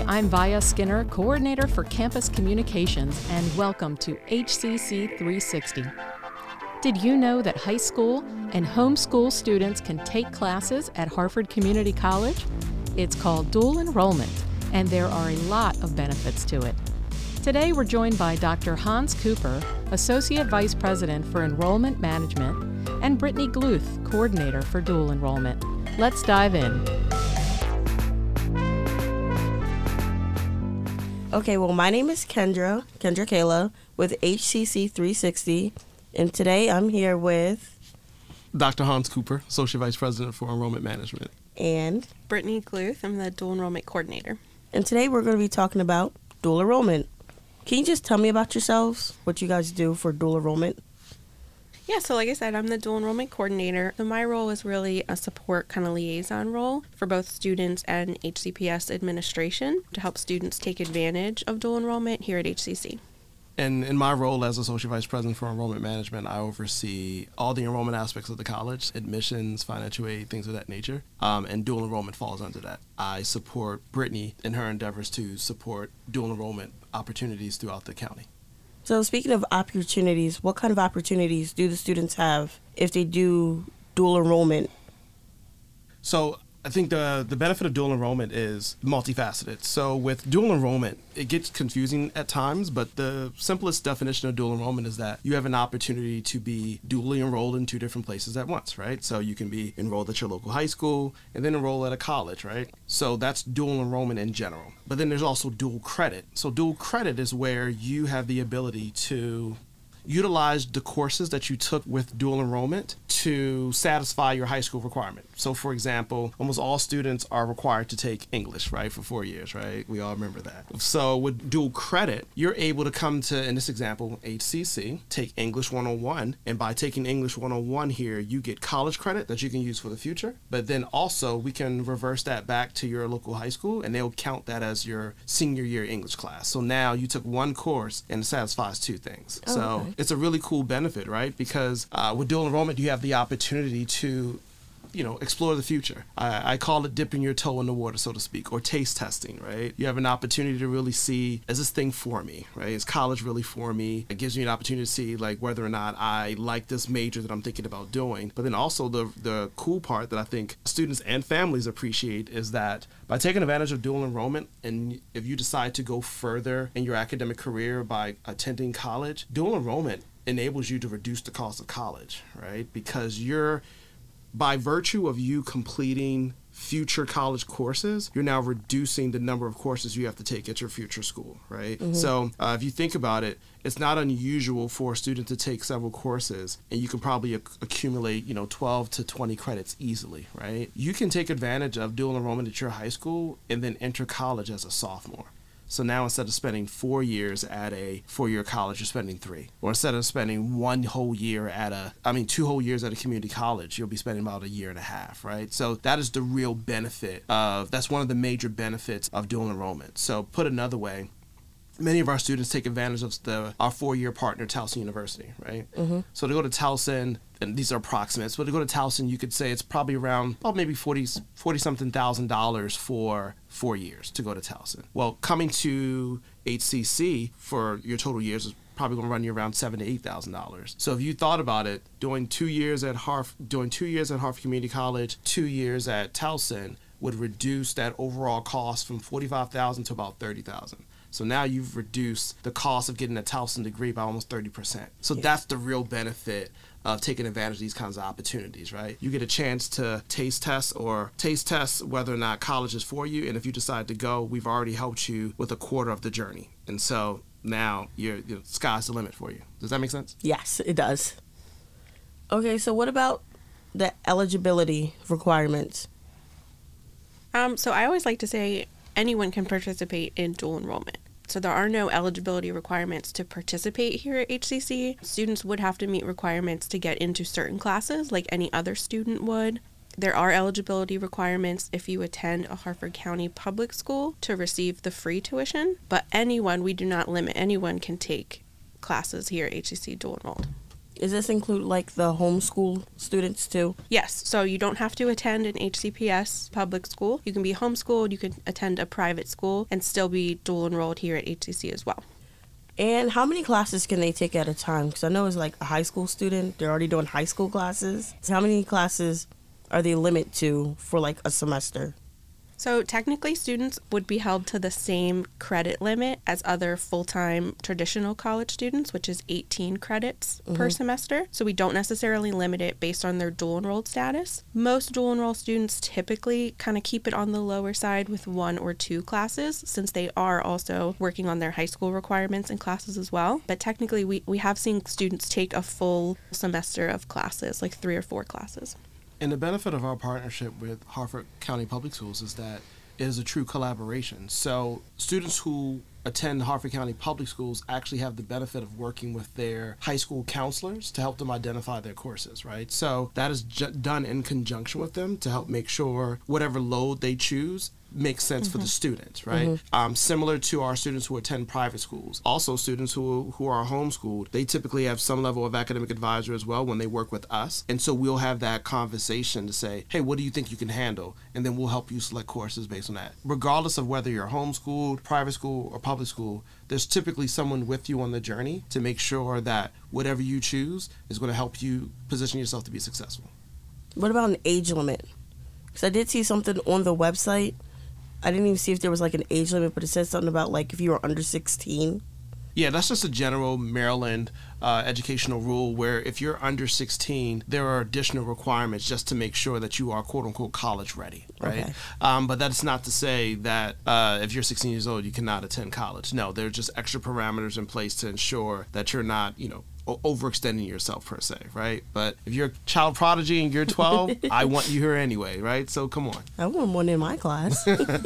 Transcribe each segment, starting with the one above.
I'm Vaya Skinner, Coordinator for Campus Communications, and welcome to HCC 360. Did you know that high school and homeschool students can take classes at Harford Community College? It's called dual enrollment, and there are a lot of benefits to it. Today we're joined by Dr. Hans Cooper, Associate Vice President for Enrollment Management, and Brittany Gluth, Coordinator for Dual Enrollment. Let's dive in. Okay, well, my name is Kendra Kayla with HCC 360, and today I'm here with Dr. Hans Cooper, Associate Vice President for Enrollment Management. And Brittany Gluth, I'm the Dual Enrollment Coordinator. And today we're going to be talking about dual enrollment. Can you just tell me about yourselves, what you guys do for dual enrollment? Yeah, so like I said, I'm the Dual Enrollment Coordinator. So my role is really a support kind of liaison role for both students and HCPS administration to help students take advantage of dual enrollment here at HCC. And in my role as Associate Vice President for Enrollment Management, I oversee all the enrollment aspects of the college, admissions, financial aid, things of that nature, and dual enrollment falls under that. I support Brittany in her endeavors to support dual enrollment opportunities throughout the county. So speaking of opportunities, what kind of opportunities do the students have if they do dual enrollment? So I think the benefit of dual enrollment is multifaceted. So with dual enrollment, it gets confusing at times, but the simplest definition of dual enrollment is that you have an opportunity to be dually enrolled in two different places at once, right? So you can be enrolled at your local high school and then enroll at a college, right? So that's dual enrollment in general. But then there's also dual credit. So dual credit is where you have the ability to utilize the courses that you took with dual enrollment to satisfy your high school requirement. So for example, almost all students are required to take English, right, for 4 years, right? We all remember that. So with dual credit, you're able to come to, in this example, HCC, take English 101, and by taking English 101 here, you get college credit that you can use for the future, but then also we can reverse that back to your local high school and they'll count that as your senior year English class. So now you took one course and it satisfies two things. Okay. It's a really cool benefit, right? Because with dual enrollment, you have the opportunity to, explore the future. I call it dipping your toe in the water, so to speak, or taste testing, right? You have an opportunity to really see, is this thing for me, right? Is college really for me? It gives you an opportunity to see, like, whether or not I like this major that I'm thinking about doing. But then also the cool part that I think students and families appreciate is that by taking advantage of dual enrollment, and if you decide to go further in your academic career by attending college, dual enrollment enables you to reduce the cost of college, right? Because by virtue of you completing future college courses, you're now reducing the number of courses you have to take at your future school, right? Mm-hmm. So if you think about it, it's not unusual for a student to take several courses and you can probably accumulate, 12 to 20 credits easily, right? You can take advantage of dual enrollment at your high school and then enter college as a sophomore. So now instead of spending 4 years at a 4-year college, you're spending 3. Or instead of spending 2 whole years at a community college, you'll be spending about 1.5 years, right? So that is the real benefit that's one of the major benefits of dual enrollment. So put another way, many of our students take advantage of our 4-year partner, Towson University, right? Mm-hmm. So to go to Towson, and these are approximates, but to go to Towson, you could say it's probably around maybe $40-something thousand for 4 years to go to Towson. Well, coming to HCC for your total years is probably going to run you around $7,000 to $8,000. So if you thought about it, doing 2 years at Harford Community College, 2 years at Towson would reduce that overall cost from $45,000 to about $30,000. So now you've reduced the cost of getting a Towson degree by almost 30%. So That's the real benefit of taking advantage of these kinds of opportunities, right? You get a chance to taste test whether or not college is for you. And if you decide to go, we've already helped you with a quarter of the journey. And so now the sky's the limit for you. Does that make sense? Yes, it does. Okay, so what about the eligibility requirements? So I always like to say anyone can participate in dual enrollment. So there are no eligibility requirements to participate here at HCC. Students would have to meet requirements to get into certain classes like any other student would. There are eligibility requirements if you attend a Harford County public school to receive the free tuition, but we do not limit, anyone can take classes here at HCC dual enrolled. Does this include like the homeschool students too? Yes, so you don't have to attend an HCPS public school. You can be homeschooled, you can attend a private school, and still be dual enrolled here at HCC as well. And how many classes can they take at a time? Because I know as like a high school student, they're already doing high school classes. So how many classes are they limited to for like a semester? So technically, students would be held to the same credit limit as other full-time traditional college students, which is 18 credits per semester. So we don't necessarily limit it based on their dual enrolled status. Most dual enrolled students typically kind of keep it on the lower side with 1 or 2 classes, since they are also working on their high school requirements and classes as well. But technically, we have seen students take a full semester of classes, like 3 or 4 classes. And the benefit of our partnership with Harford County Public Schools is that it is a true collaboration. So students who attend Harford County Public Schools actually have the benefit of working with their high school counselors to help them identify their courses, right? So that is done in conjunction with them to help make sure whatever load they choose makes sense for the students, right? Similar to our students who attend private schools. Also, students who are homeschooled, they typically have some level of academic advisor as well when they work with us. And so we'll have that conversation to say, hey, what do you think you can handle? And then we'll help you select courses based on that. Regardless of whether you're homeschooled, private school, or public school, there's typically someone with you on the journey to make sure that whatever you choose is going to help you position yourself to be successful. What about an age limit? Because I did see something on the website. I didn't even see if there was like an age limit, but it said something about like if you were under 16. Yeah, that's just a general Maryland educational rule where if you're under 16, there are additional requirements just to make sure that you are quote-unquote college ready, right? Okay. But that's not to say that if you're 16 years old, you cannot attend college. No, there are just extra parameters in place to ensure that you're not, overextending yourself per se, right? But if you're a child prodigy and you're 12, I want you here anyway, right? So come on. I want one in my class.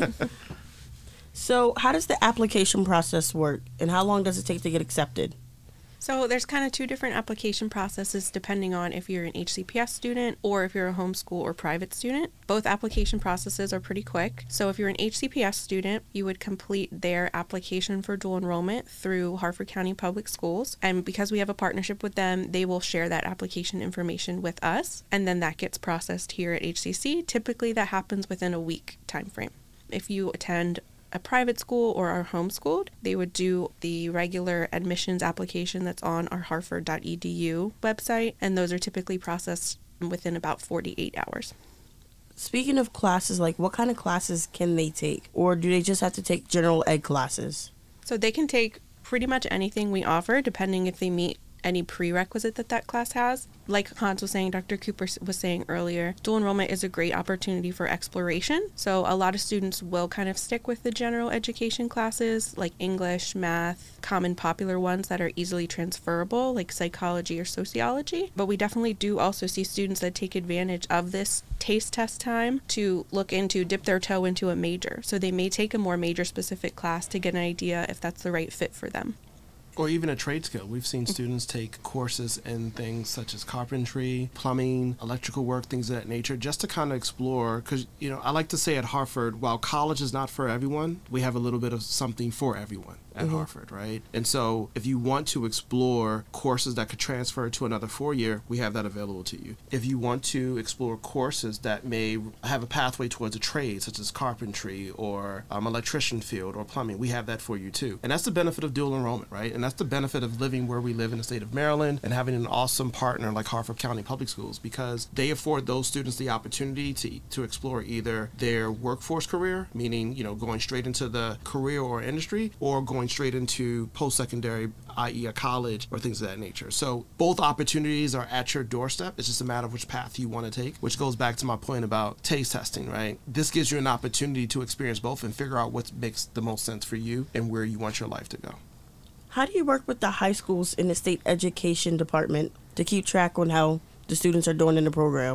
So how does the application process work, and how long does it take to get accepted? So there's kind of 2 different application processes depending on if you're an HCPS student or if you're a homeschool or private student. Both application processes are pretty quick. So if you're an HCPS student, you would complete their application for dual enrollment through Harford County Public Schools. And because we have a partnership with them, they will share that application information with us. And then that gets processed here at HCC. Typically that happens within a week time frame. If you attend a private school or are homeschooled, they would do the regular admissions application that's on our harford.edu website, and those are typically processed within about 48 hours. Speaking of classes, like what kind of classes can they take? Or do they just have to take general ed classes? So they can take pretty much anything we offer, depending if they meet any prerequisite that class has. Like Hans was saying, Dr. Cooper was saying earlier, dual enrollment is a great opportunity for exploration. So a lot of students will kind of stick with the general education classes like English, math, common popular ones that are easily transferable like psychology or sociology. But we definitely do also see students that take advantage of this taste test time to dip their toe into a major. So they may take a more major specific class to get an idea if that's the right fit for them. Or even a trade skill. We've seen students take courses in things such as carpentry, plumbing, electrical work, things of that nature, just to kind of explore. Because, I like to say at Harford, while college is not for everyone, we have a little bit of something for everyone at Harford, right? And so if you want to explore courses that could transfer to another 4-year, we have that available to you. If you want to explore courses that may have a pathway towards a trade, such as carpentry or electrician field or plumbing, we have that for you too. And that's the benefit of dual enrollment, right? And that's the benefit of living where we live in the state of Maryland and having an awesome partner like Harford County Public Schools, because they afford those students the opportunity to explore either their workforce career, meaning, going straight into the career or industry, or going straight into post-secondary, i.e. a college or things of that nature. So both opportunities are at your doorstep. It's just a matter of which path you want to take, which goes back to my point about taste testing, right? This gives you an opportunity to experience both and figure out what makes the most sense for you and where you want your life to go. How do you work with the high schools in the state education department to keep track on how the students are doing in the program?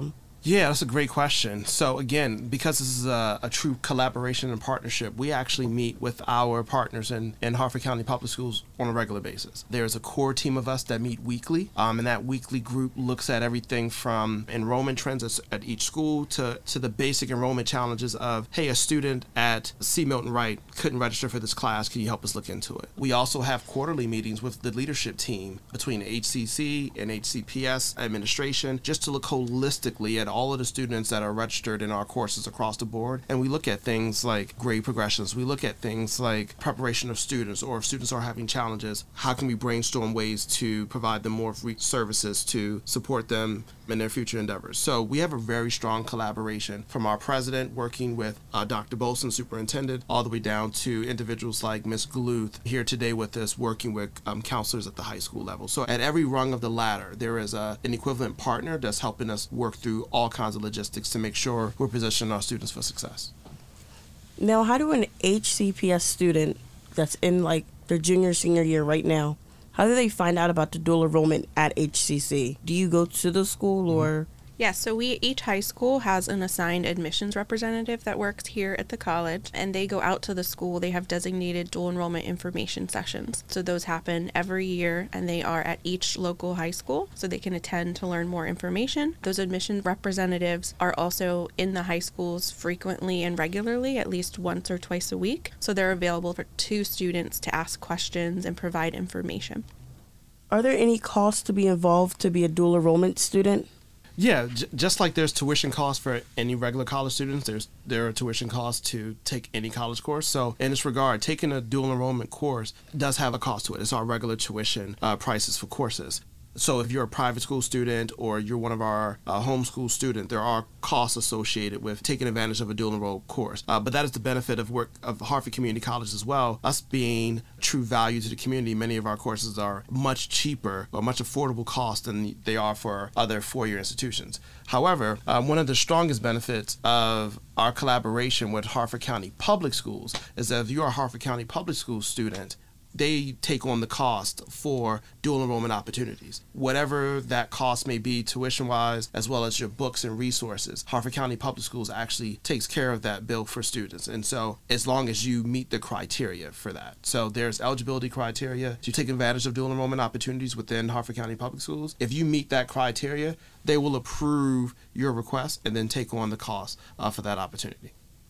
Yeah, that's a great question. So again, because this is a true collaboration and partnership, we actually meet with our partners in Harford County Public Schools on a regular basis. There's a core team of us that meet weekly, and that weekly group looks at everything from enrollment trends at each school to the basic enrollment challenges of, hey, a student at C. Milton Wright couldn't register for this class. Can you help us look into it? We also have quarterly meetings with the leadership team between HCC and HCPS administration just to look holistically at all of the students that are registered in our courses across the board. And we look at things like grade progressions. We look at things like preparation of students, or if students are having challenges, how can we brainstorm ways to provide them more free services to support them in their future endeavors. So we have a very strong collaboration from our president working with Dr. Bolson, superintendent, all the way down to individuals like Ms. Gluth here today with us working with counselors at the high school level. So at every rung of the ladder, there is an equivalent partner that's helping us work through all kinds of logistics to make sure we're positioning our students for success. Now, how do an HCPS student that's in like their junior, senior year right now, how do they find out about the dual enrollment at HCC? Do you go to the school or? Yeah, so each high school has an assigned admissions representative that works here at the college, and they go out to the school. They have designated dual enrollment information sessions. So those happen every year, and they are at each local high school, so they can attend to learn more information. Those admissions representatives are also in the high schools frequently and regularly, at least once or twice a week. So they're available to students to ask questions and provide information. Are there any costs to be involved to be a dual enrollment student? Yeah, just like there's tuition costs for any regular college students, there are tuition costs to take any college course. So in this regard, taking a dual enrollment course does have a cost to it. It's our regular tuition prices for courses. So if you're a private school student or you're one of our homeschool students, there are costs associated with taking advantage of a dual enrolled course. But that is the benefit of work of Harford Community College as well. Us being true value to the community, many of our courses are much cheaper or much affordable cost than they are for other four-year institutions. However, one of the strongest benefits of our collaboration with Harford County Public Schools is that if you're a Harford County Public Schools student, they take on the cost for dual enrollment opportunities. Whatever that cost may be tuition-wise, as well as your books and resources, Harford County Public Schools actually takes care of that bill for students. And so as long as you meet the criteria for that. So there's eligibility criteria to take advantage of dual enrollment opportunities within Harford County Public Schools. If you meet that criteria, they will approve your request and then take on the cost for that opportunity.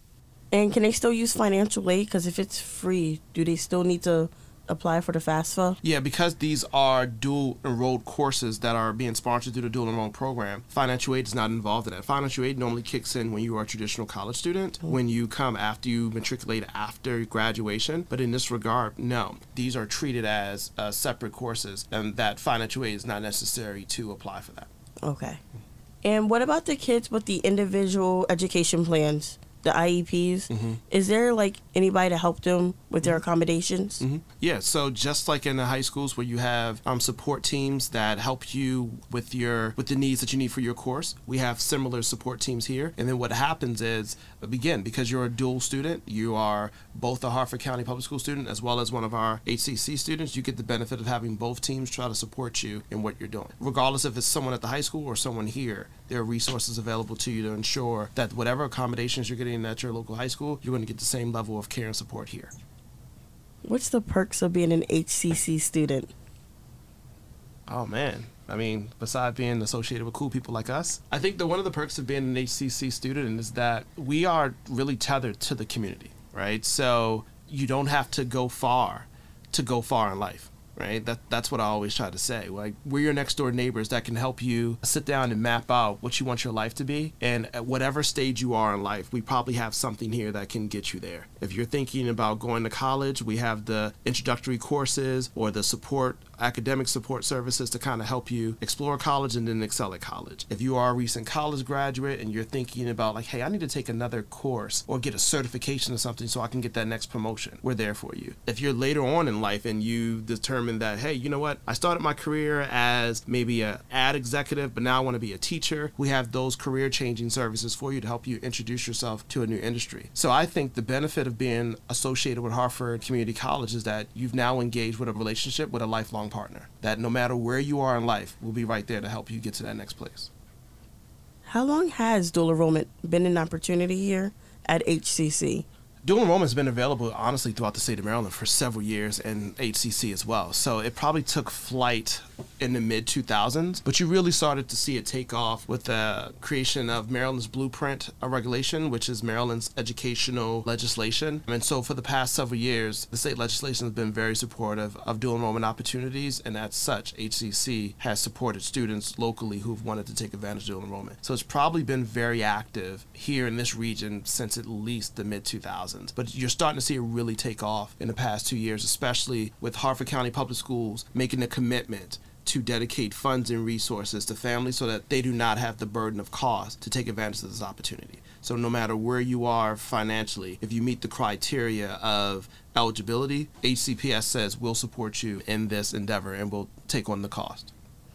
And can they still use financial aid? Because if it's free, do they still need to apply for the FAFSA? Yeah, because these are dual enrolled courses that are being sponsored through the dual enrollment program, financial aid is not involved in that. Financial aid normally kicks in when you are a traditional college student, when you come after you matriculate after graduation. But in this regard, no. These are treated as separate courses, and that financial aid is not necessary to apply for that. Okay. And what about the kids with the individual education plans? The IEPs, is there like anybody to help them with their accommodations? Yeah, so just like in the high schools where you have support teams that help you with the needs that you need for your course, we have similar support teams here. And then what happens is, again, because you're a dual student, you are both a Harford County Public School student as well as one of our HCC students, you get the benefit of having both teams try to support you in what you're doing. Regardless if it's someone at the high school or someone here, there are resources available to you to ensure that whatever accommodations you're getting at your local high school, you're going to get the same level of care and support here. What's the perks of being an HCC student? Oh, man. I mean, besides being associated with cool people like us, I think that one of the perks of being an HCC student is that we are really tethered to the community, right? So you don't have to go far in life. Right? That's what I always try to say. Like, we're your next door neighbors that can help you sit down and map out what you want your life to be. And at whatever stage you are in life, we probably have something here that can get you there. If you're thinking about going to college, we have the introductory courses or the academic support services to kind of help you explore college and then excel at college. If you are a recent college graduate and you're thinking about like, hey, I need to take another course or get a certification or something so I can get that next promotion, we're there for you. If you're later on in life and you determine that, hey, you know what, I started my career as maybe an ad executive, but now I want to be a teacher, we have those career changing services for you to help you introduce yourself to a new industry. So I think the benefit of being associated with Harford Community College is that you've now engaged with a relationship with a lifelong partner, that no matter where you are in life, we'll be right there to help you get to that next place. How long has dual enrollment been an opportunity here at HCC? Dual enrollment has been available, honestly, throughout the state of Maryland for several years, and HCC as well. So it probably took flight in the mid-2000s, but you really started to see it take off with the creation of Maryland's Blueprint regulation, which is Maryland's educational legislation. And so for the past several years, the state legislation has been very supportive of dual enrollment opportunities, and as such, HCC has supported students locally who've wanted to take advantage of dual enrollment. So it's probably been very active here in this region since at least the mid-2000s. But you're starting to see it really take off in the past 2 years, especially with Harford County Public Schools making a commitment to dedicate funds and resources to families so that they do not have the burden of cost to take advantage of this opportunity. So no matter where you are financially, if you meet the criteria of eligibility, HCPS says we'll support you in this endeavor and we'll take on the cost.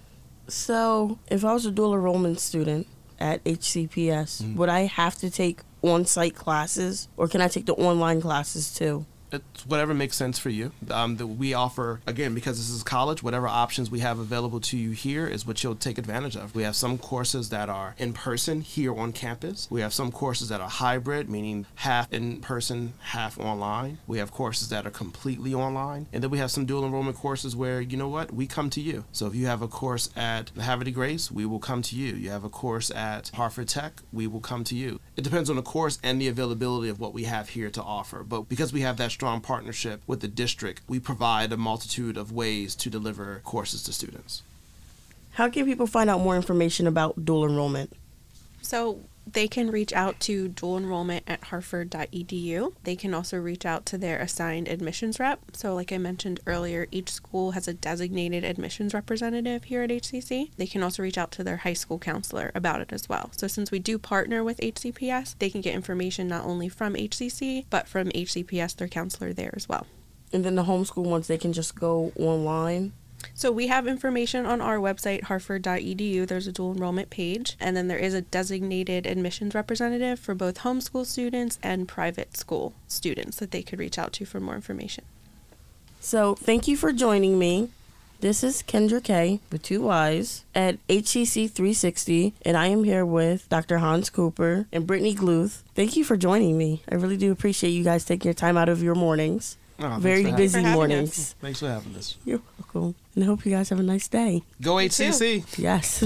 So if I was a dual enrollment student at HCPS, would I have to take on-site classes, or can I take the online classes too? It's whatever makes sense for you. We offer, again, because this is college, whatever options we have available to you here is what you'll take advantage of. We have some courses that are in person here on campus. We have some courses that are hybrid, meaning half in person, half online. We have courses that are completely online. And then we have some dual enrollment courses where, you know what, we come to you. So if you have a course at Havre de Grace, we will come to you. You have a course at Harford Tech, we will come to you. It depends on the course and the availability of what we have here to offer. But because we have that strong partnership with the district, we provide a multitude of ways to deliver courses to students. How can people find out more information about dual enrollment? So they can reach out to dual enrollment at harford.edu. They can also reach out to their assigned admissions rep. So like I mentioned earlier, each school has a designated admissions representative here at HCC. They can also reach out to their high school counselor about it as well. So since we do partner with HCPS, they can get information not only from HCC, but from HCPS, their counselor there as well. And then the homeschool ones, they can just go online? So we have information on our website, harford.edu. There's a dual enrollment page, and then there is a designated admissions representative for both homeschool students and private school students that they could reach out to for more information. So thank you for joining me. This is Kendra Kay with 2 Y's at HCC 360, and I am here with Dr. Hans Cooper and Brittany Gluth. Thank you for joining me. I really do appreciate you guys taking your time out of your mornings. Very busy mornings. Thanks for having us. You're welcome. And I hope you guys have a nice day. Go HCC. Yes.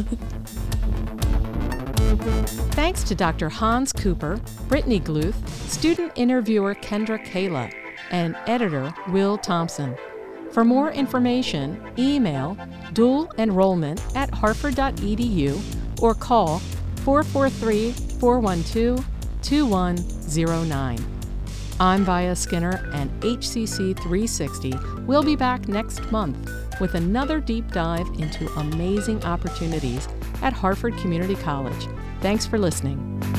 Thanks to Dr. Hans Cooper, Brittany Gluth, student interviewer Kendra Kayla, and editor Will Thompson. For more information, email dualenrollment@harford.edu or call 443-412-2109. I'm Via Skinner, and HCC 360 will be back next month with another deep dive into amazing opportunities at Harford Community College. Thanks for listening.